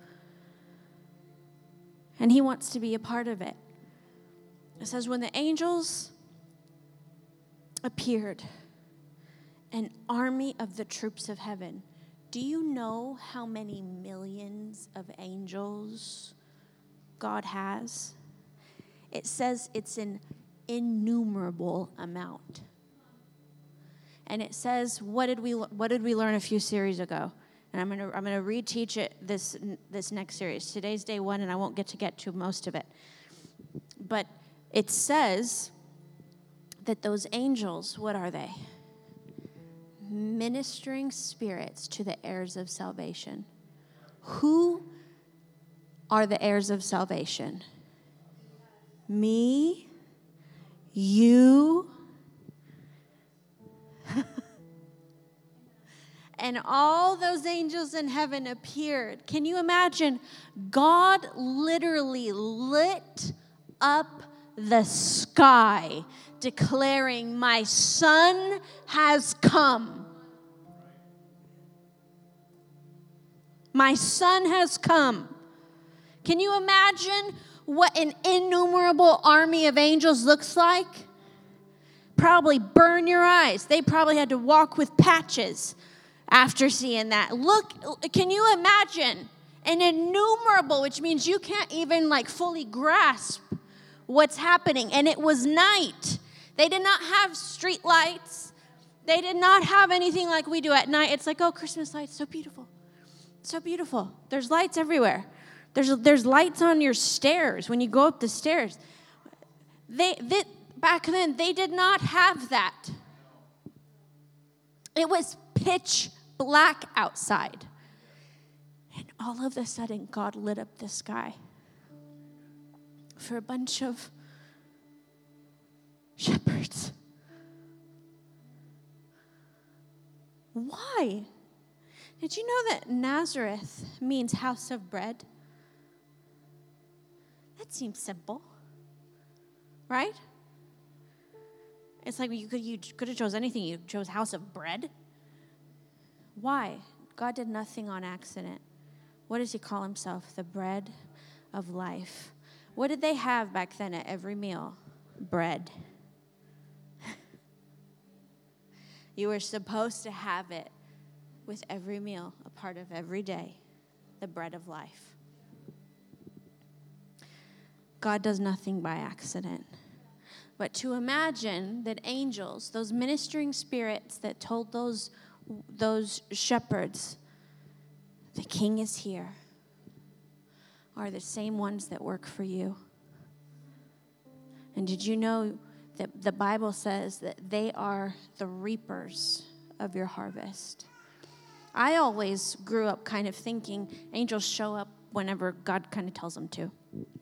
Speaker 1: And he wants to be a part of it. It says, when the angels appeared, an army of the troops of heaven. Do you know how many millions of angels God has? It says it's an innumerable amount. And it says, what did we learn a few series ago? And I'm gonna reteach it this next series. Today's day 1, and I won't get to most of it. But it says that those angels, what are they? Ministering spirits to the heirs of salvation. Who are the heirs of salvation? Me, you, and all those angels in heaven appeared. Can you imagine? God literally lit up the sky, declaring, my son has come. My son has come. Can you imagine what an innumerable army of angels looks like? Probably burn your eyes. They probably had to walk with patches after seeing that. Look, can you imagine an innumerable, which means you can't even fully grasp what's happening. And it was night. They did not have street lights. They did not have anything like we do at night. It's like, oh, Christmas lights, so beautiful. So beautiful. There's lights everywhere. There's lights on your stairs when you go up the stairs. Back then, they did not have that. It was pitch black outside. And all of a sudden, God lit up the sky for a bunch of shepherds. Why? Did you know that Nazareth means house of bread? That seems simple, right? It's like you could have chose anything. You chose house of bread. Why? God did nothing on accident. What does he call himself? The bread of life. What did they have back then at every meal? Bread. You were supposed to have it with every meal, a part of every day, the bread of life. God does nothing by accident. But to imagine that angels, those ministering spirits that told those shepherds, the king is here, are the same ones that work for you. And did you know that the Bible says that they are the reapers of your harvest? I always grew up kind of thinking angels show up whenever God kind of tells them to.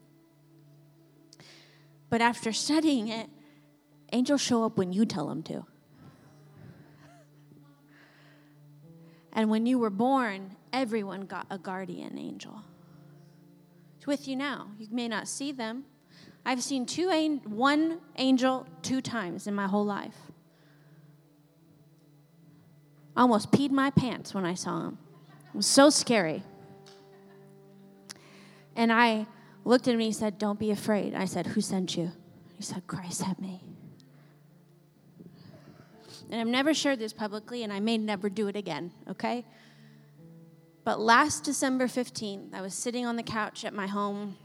Speaker 1: But after studying it, angels show up when you tell them to. And when you were born, everyone got a guardian angel. It's with you now. You may not see them. I've seen one angel 2 times in my whole life. I almost peed my pants when I saw him. It was so scary. And I looked at him and he said, "Don't be afraid." I said, "Who sent you?" He said, "Christ sent me." And I've never shared this publicly, and I may never do it again, okay? But last December 15th, I was sitting on the couch at my home,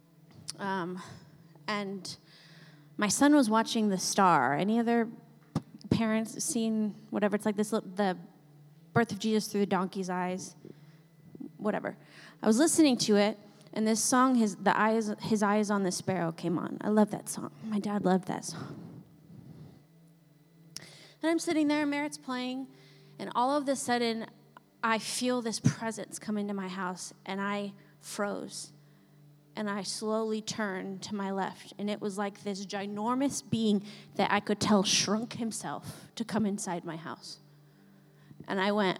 Speaker 1: and my son was watching The Star. Any other parents seen whatever? It's like this, the birth of Jesus through the donkey's eyes, whatever. I was listening to it, and this song, His Eyes on the Sparrow, came on. I love that song. My dad loved that song. And I'm sitting there, and Merritt's playing, and all of a sudden, I feel this presence come into my house, and I froze. And I slowly turned to my left, and it was like this ginormous being that I could tell shrunk himself to come inside my house. And I went,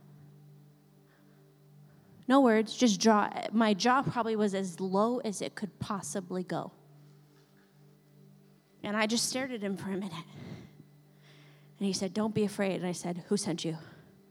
Speaker 1: no words, just jaw. My jaw probably was as low as it could possibly go. And I just stared at him for a minute. And he said, "Don't be afraid." And I said, "Who sent you?"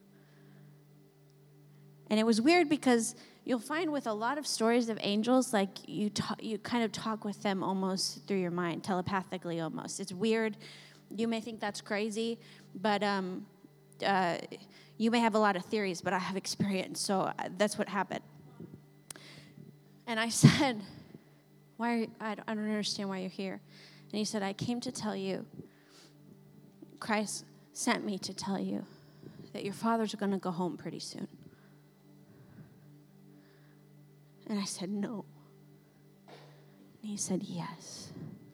Speaker 1: And it was weird because you'll find with a lot of stories of angels, like you kind of talk with them almost through your mind, telepathically almost. It's weird. You may think that's crazy, but you may have a lot of theories, but I have experience, so that's what happened. And I said, I don't understand why you're here. And he said, "I came to tell you, Christ sent me to tell you that your father's going to go home pretty soon." And I said, "No." And he said, "Yes."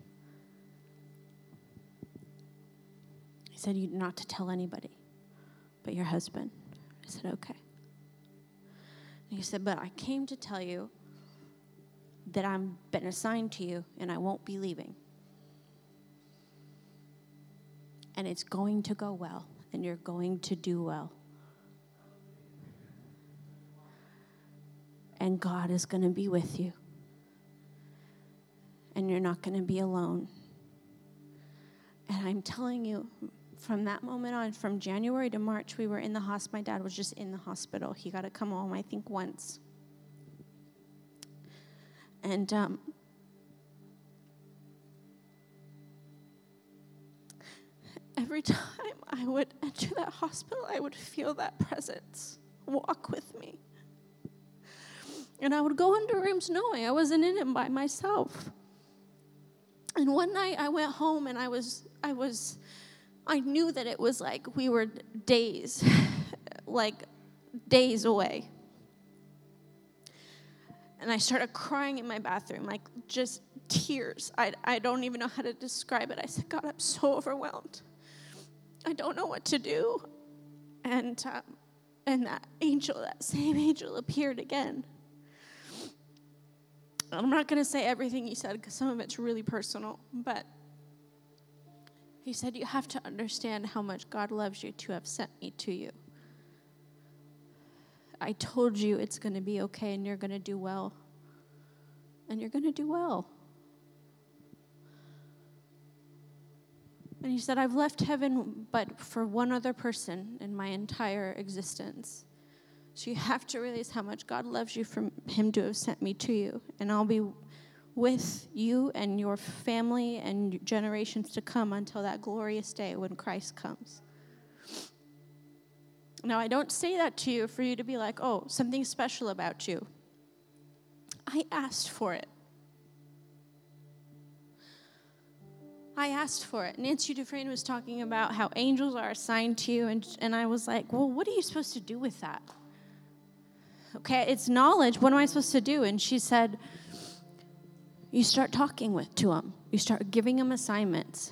Speaker 1: He said, "You're not to tell anybody but your husband." I said, "Okay." And he said, "But I came to tell you that I've been assigned to you and I won't be leaving. And it's going to go well and you're going to do well. And God is going to be with you. And you're not going to be alone." And I'm telling you, from that moment on, from January to March, we were in the hospital. My dad was just in the hospital. He got to come home, I think, once. And every time I would enter that hospital, I would feel that presence walk with me. And I would go into rooms knowing I wasn't in it by myself. And one night I went home and I knew that it was like we were days away. And I started crying in my bathroom, like just tears. I don't even know how to describe it. I said, "God, I'm so overwhelmed. I don't know what to do." And that same angel appeared again. I'm not going to say everything he said because some of it's really personal, but he said, "You have to understand how much God loves you to have sent me to you. I told you it's going to be okay and you're going to do well. And you're going to do well." And he said, "I've left heaven but for one other person in my entire existence. So you have to realize how much God loves you for him to have sent me to you. And I'll be with you and your family and generations to come until that glorious day when Christ comes." Now, I don't say that to you for you to be like, "Oh, something special about you." I asked for it. I asked for it. Nancy Dufresne was talking about how angels are assigned to you, and I was like, well, what are you supposed to do with that? Okay, it's knowledge. What am I supposed to do? And she said, you start talking to them. You start giving them assignments.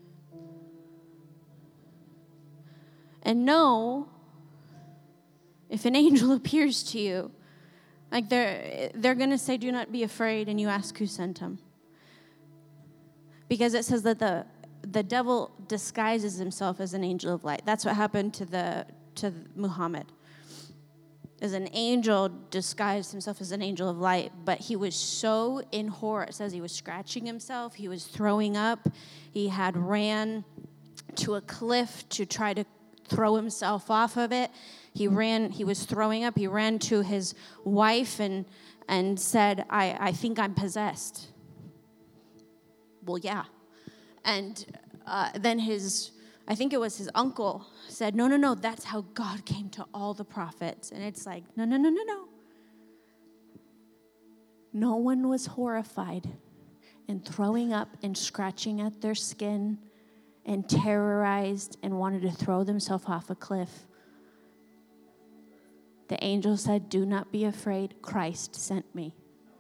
Speaker 1: And know if an angel appears to you, like they're going to say, do not be afraid, and you ask who sent him. Because it says that the devil disguises himself as an angel of light. That's what happened to Muhammad. As an angel disguised himself as an angel of light, but he was so in horror. It says he was scratching himself. He was throwing up. He had ran to a cliff to try to throw himself off of it. He was throwing up. He ran to his wife and said, I think I'm possessed. Well, yeah. And then I think it was his uncle said, no, that's how God came to all the prophets. And it's like, no. No one was horrified and throwing up and scratching at their skin and terrorized and wanted to throw themselves off a cliff. The angel said, do not be afraid. Christ sent me.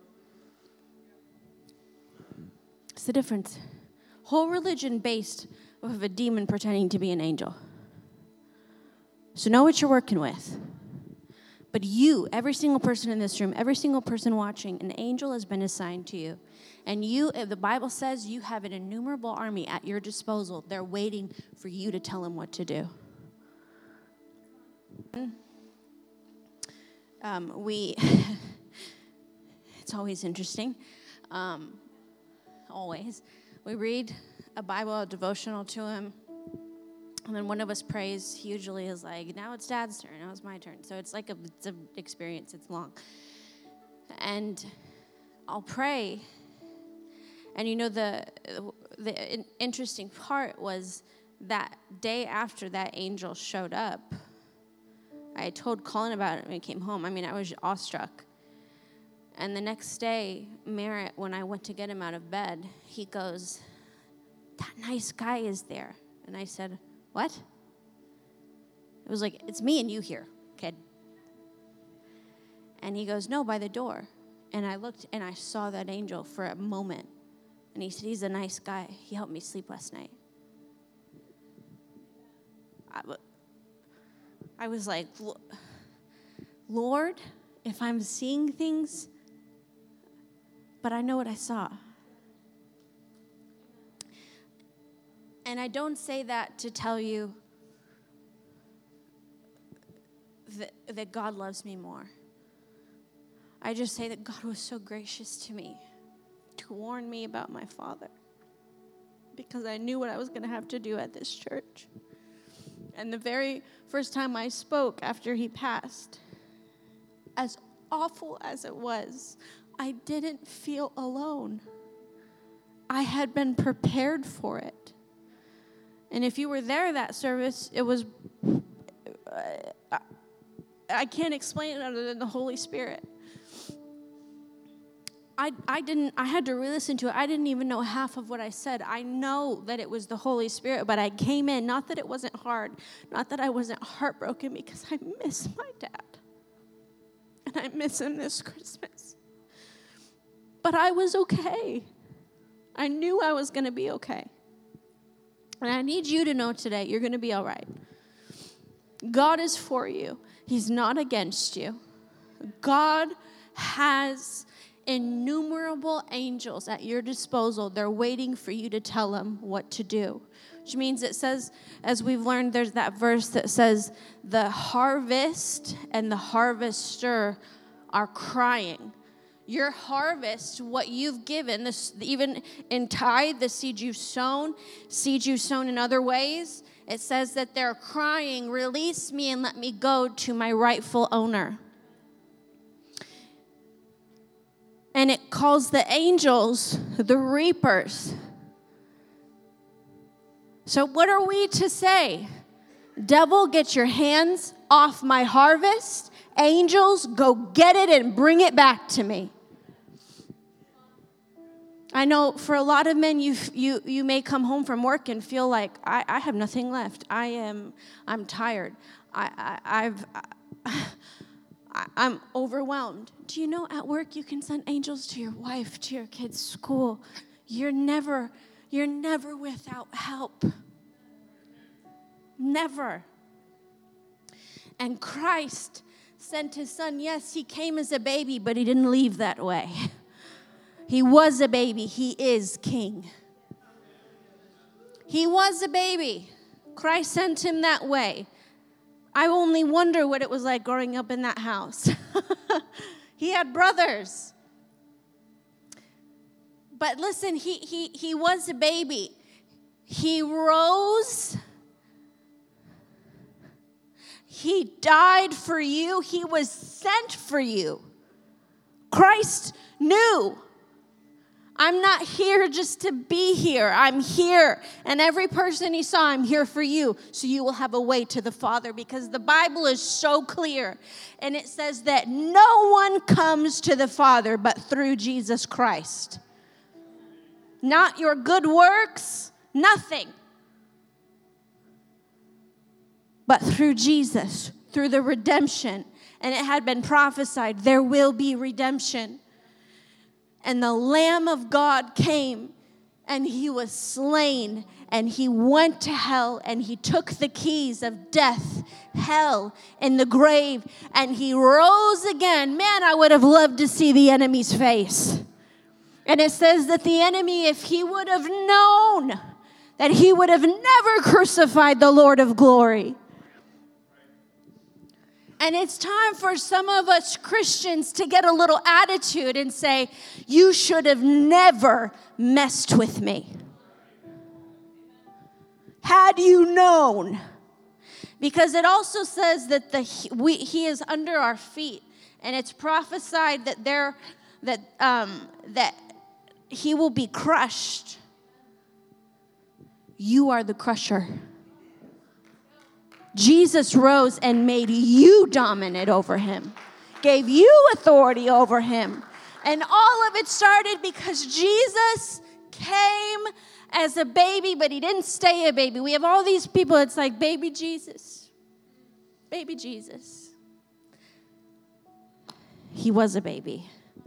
Speaker 1: It's the difference. Whole religion based off of a demon pretending to be an angel. So know what you're working with. But you, every single person in this room, every single person watching, an angel has been assigned to you. And you, the Bible says, you have an innumerable army at your disposal. They're waiting for you to tell them what to do. It's always interesting. Always. We read a Bible, a devotional to him, and then one of us prays. He usually is like, now it's Dad's turn, now it's my turn. So it's like it's an experience, it's long. And I'll pray, and the interesting part was that day after that angel showed up, I had told Colin about it when he came home. I was awestruck. And the next day, Merritt, when I went to get him out of bed, he goes, that nice guy is there. And I said, what? It was like, it's me and you here, kid. And he goes, no, by the door. And I looked and I saw that angel for a moment. And he said, he's a nice guy. He helped me sleep last night. I was like, Lord, if I'm seeing things, but I know what I saw. And I don't say that to tell you that God loves me more. I just say that God was so gracious to me to warn me about my father, because I knew what I was going to have to do at this church. And the very first time I spoke after he passed, as awful as it was, I didn't feel alone. I had been prepared for it. And if you were there that service, it was, I can't explain it other than the Holy Spirit. I had to re-listen to it. I didn't even know half of what I said. I know that it was the Holy Spirit, but I came in, not that it wasn't hard, not that I wasn't heartbroken, because I miss my dad. And I miss him this Christmas. But I was okay. I knew I was going to be okay. And I need you to know today, you're going to be all right. God is for you. He's not against you. God has innumerable angels at your disposal. They're waiting for you to tell them what to do. Which means it says, as we've learned, there's that verse that says, the harvest and the harvester are crying. Your harvest, what you've given, this, even in tithe, the seed you've sown in other ways, it says that they're crying, release me and let me go to my rightful owner. And it calls the angels the reapers. So what are we to say? Devil, get your hands off my harvest. Angels, go get it and bring it back to me. I know for a lot of men, you may come home from work and feel like, I have nothing left. I'm tired. I'm overwhelmed. Do you know at work you can send angels to your wife, to your kids' school? You're never without help. Never. And Christ sent his son. Yes, he came as a baby, but he didn't leave that way. He was a baby. He is king. He was a baby. Christ sent him that way. I only wonder what it was like growing up in that house. He had brothers. But listen, he was a baby. He rose. He died for you. He was sent for you. Christ knew. I'm not here just to be here. I'm here. And every person he saw, I'm here for you. So you will have a way to the Father, because the Bible is so clear. And it says that no one comes to the Father but through Jesus Christ. Not your good works, nothing. But through Jesus, through the redemption. And it had been prophesied, there will be redemption. And the Lamb of God came, and he was slain, and he went to hell, and he took the keys of death, hell, and the grave, and he rose again. Man, I would have loved to see the enemy's face. And it says that the enemy, if he would have known, that he would have never crucified the Lord of glory. And it's time for some of us Christians to get a little attitude and say, you should have never messed with me. Had you known. Because it also says that he is under our feet. And it's prophesied that he will be crushed. You are the crusher. Jesus rose and made you dominant over him, gave you authority over him. And all of it started because Jesus came as a baby, but he didn't stay a baby. We have all these people, it's like, baby Jesus. Baby Jesus. He was a baby.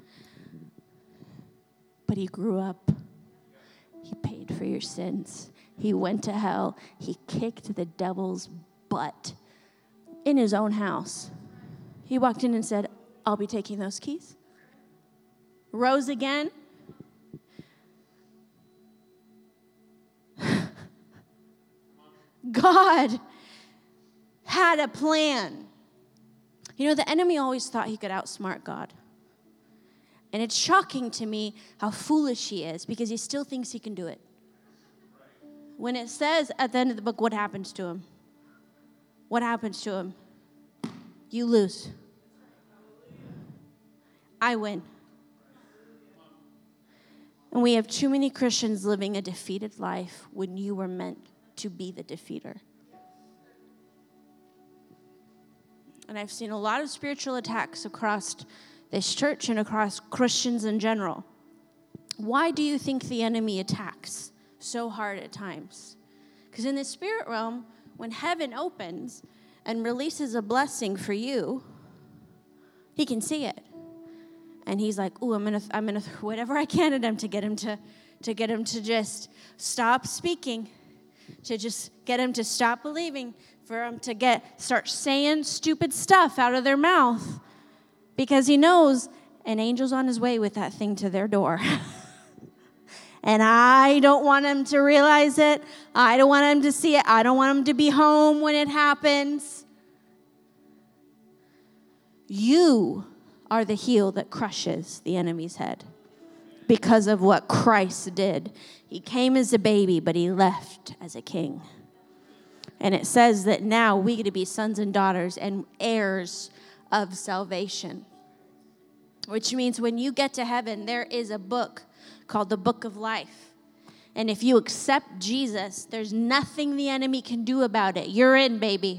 Speaker 1: But he grew up. He paid for your sins. He went to hell. He kicked the devil's butt in his own house. He walked in and said, I'll be taking those keys. Rose again. God had a plan. You know, the enemy always thought he could outsmart God. And it's shocking to me how foolish he is, because he still thinks he can do it. When it says at the end of the book, what happens to him? What happens to him? You lose. I win. And we have too many Christians living a defeated life when you were meant to be the defeater. And I've seen a lot of spiritual attacks across this church and across Christians in general. Why do you think the enemy attacks so hard at times? Because in the spirit realm, when heaven opens and releases a blessing for you, he can see it. And he's like, ooh, I'm gonna whatever I can at him to get him to just stop speaking, to just get him to stop believing, for him to start saying stupid stuff out of their mouth. Because he knows an angel's on his way with that thing to their door. And I don't want him to realize it. I don't want him to see it. I don't want him to be home when it happens. You are the heel that crushes the enemy's head because of what Christ did. He came as a baby, but he left as a king. And it says that now we get to be sons and daughters and heirs of salvation. Which means when you get to heaven, there is a book called the Book of Life. And if you accept Jesus, there's nothing the enemy can do about it. You're in, baby.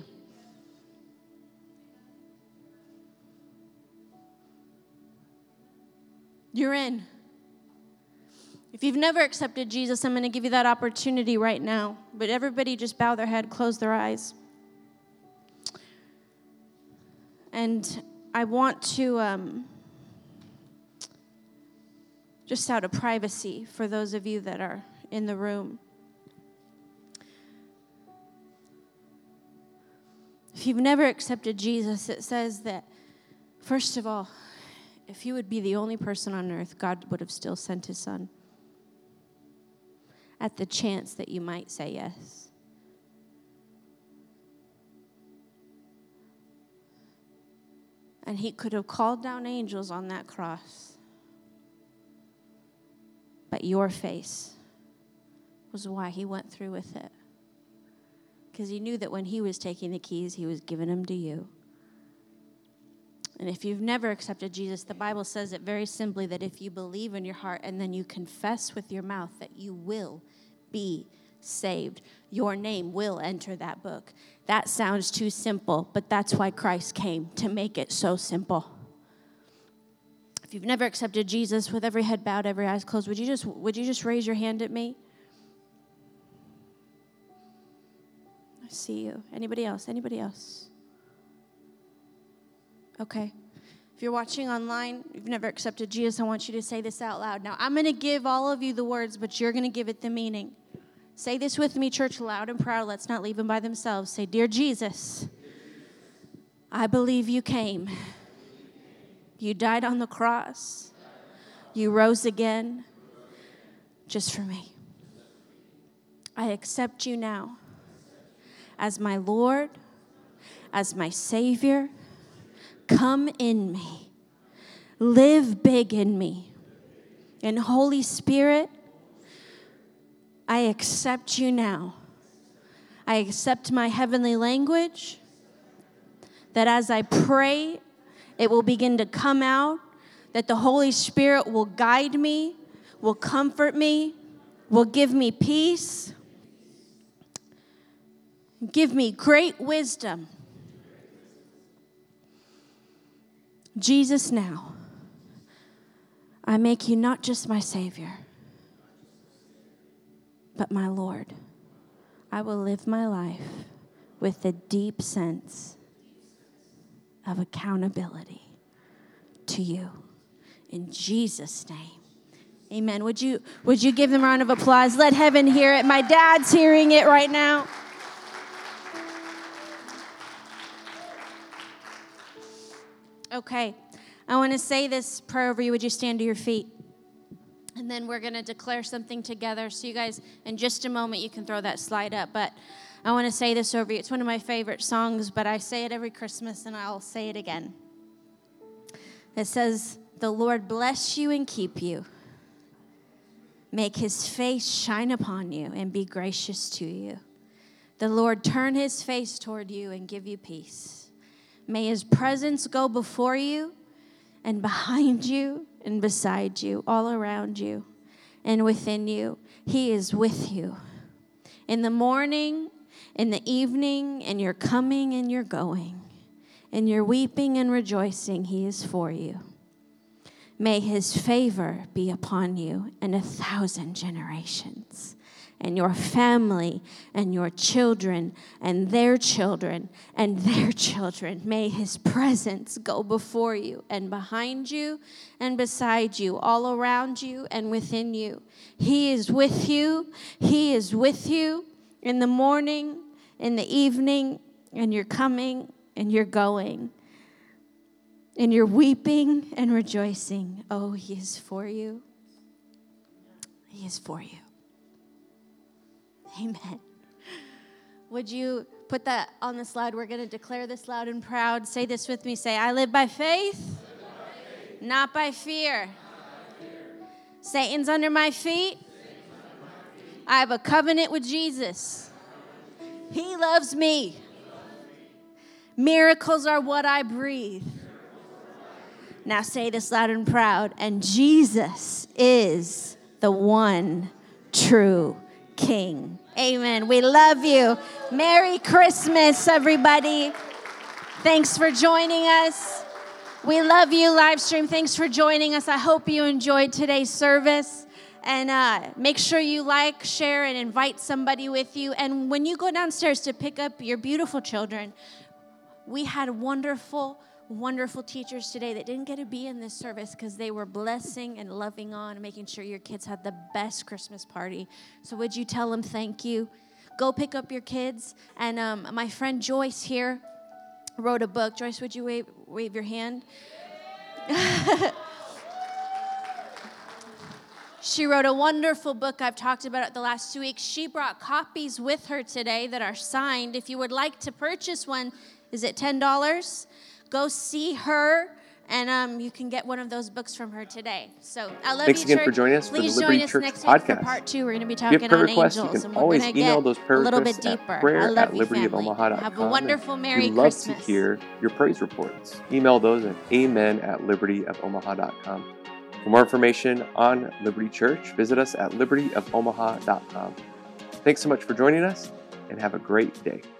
Speaker 1: You're in. If you've never accepted Jesus, I'm going to give you that opportunity right now. But everybody just bow their head, close their eyes. And I want to, just out of privacy, for those of you that are in the room, if you've never accepted Jesus, it says that, first of all, if you would be the only person on earth, God would have still sent his son at the chance that you might say yes. And he could have called down angels on that cross. But your face was why he went through with it. Because he knew that when he was taking the keys, he was giving them to you. And if you've never accepted Jesus, the Bible says it very simply that if you believe in your heart and then you confess with your mouth that you will be saved, your name will enter that book. That sounds too simple, but that's why Christ came, to make it so simple. If you've never accepted Jesus, with every head bowed, every eyes closed, would you just raise your hand at me? I see you. Anybody else? Anybody else? Okay. If you're watching online, you've never accepted Jesus, I want you to say this out loud. Now, I'm going to give all of you the words, but you're going to give it the meaning. Say this with me, church, loud and proud. Let's not leave them by themselves. Say, "Dear Jesus, I believe you came. You died on the cross. You rose again just for me. I accept you now as my Lord, as my Savior. Come in me. Live big in me. And Holy Spirit, I accept you now. I accept my heavenly language, that as I pray, it will begin to come out, that the Holy Spirit will guide me, will comfort me, will give me peace, give me great wisdom. Jesus, now, I make you not just my Savior, but my Lord. I will live my life with a deep sense of accountability to you. In Jesus' name, amen. Would you give them a round of applause? Let heaven hear it. My dad's hearing it right now. Okay, I want to say this prayer over you. Would you stand to your feet? And then we're going to declare something together. So you guys, in just a moment, you can throw that slide up. But I want to say this over you. It's one of my favorite songs, but I say it every Christmas, and I'll say it again. It says, "The Lord bless you and keep you. Make his face shine upon you and be gracious to you. The Lord turn his face toward you and give you peace. May his presence go before you and behind you and beside you, all around you and within you. He is with you in the morning, in the evening, in your coming and your going, in your weeping and rejoicing. He is for you. May his favor be upon you and 1,000 generations, and your family and your children and their children and their children. May his presence go before you and behind you and beside you, all around you and within you. He is with you. He is with you in the morning, in the evening, and you're coming and you're going. And you're weeping and rejoicing. Oh, he is for you. He is for you. Amen. Would you put that on the slide? We're going to declare this loud and proud. Say this with me. Say, I live by faith, not by fear. Satan's under my feet. I have a covenant with Jesus. He loves me. Miracles are what I breathe. Now say this loud and proud. And Jesus is the one true King. Amen. We love you. Merry Christmas, everybody. Thanks for joining us. We love you, live stream. Thanks for joining us. I hope you enjoyed today's service. And make sure you like, share, and invite somebody with you. And when you go downstairs to pick up your beautiful children, we had wonderful teachers today that didn't get to be in this service because they were blessing and loving on and making sure your kids had the best Christmas party. So would you tell them thank you? Go pick up your kids. And my friend Joyce here wrote a book. Joyce, would you wave your hand? She wrote a wonderful book. I've talked about it the last 2 weeks. She brought copies with her today that are signed. If you would like to purchase one, is it $10? Go see her, and you can get one of those books from her today. So I love
Speaker 2: Thanks
Speaker 1: you,
Speaker 2: again
Speaker 1: church.
Speaker 2: for joining us
Speaker 1: Please
Speaker 2: for the Liberty
Speaker 1: join us
Speaker 2: Church
Speaker 1: next
Speaker 2: podcast.
Speaker 1: week for part 2. We're going to be
Speaker 2: If you have
Speaker 1: talking
Speaker 2: prayer
Speaker 1: on
Speaker 2: requests,
Speaker 1: angels,
Speaker 2: you can
Speaker 1: and we're
Speaker 2: always
Speaker 1: going to
Speaker 2: email
Speaker 1: get
Speaker 2: those prayer
Speaker 1: a little bit
Speaker 2: requests at
Speaker 1: deeper. I
Speaker 2: prayer
Speaker 1: love
Speaker 2: at
Speaker 1: you, family.
Speaker 2: libertyofomaha.com.
Speaker 1: Have a wonderful Merry
Speaker 2: We'd love
Speaker 1: Christmas.
Speaker 2: to hear your praise reports. Email those at amen@libertyofomaha.com. For more information on Liberty Church, visit us at libertyofomaha.com. Thanks so much for joining us, and have a great day.